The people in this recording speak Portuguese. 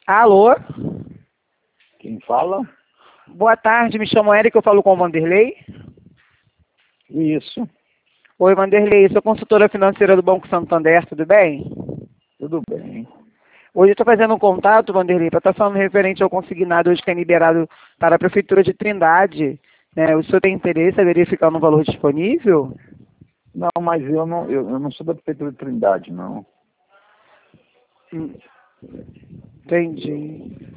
Alô? Quem fala? Boa tarde, me chamo Érica, eu falo com o Vanderlei. Isso, Oi, Vanderlei, sou consultora financeira do Banco Santander, tudo bem? tudo bem. Hoje eu estou fazendo um contato, Vanderlei, para estar falando referente ao consignado hoje que é liberado para a Prefeitura de Trindade. Né? O senhor tem interesse em verificar no valor disponível? Não, mas eu não sou da Prefeitura de Trindade, não. Entendi.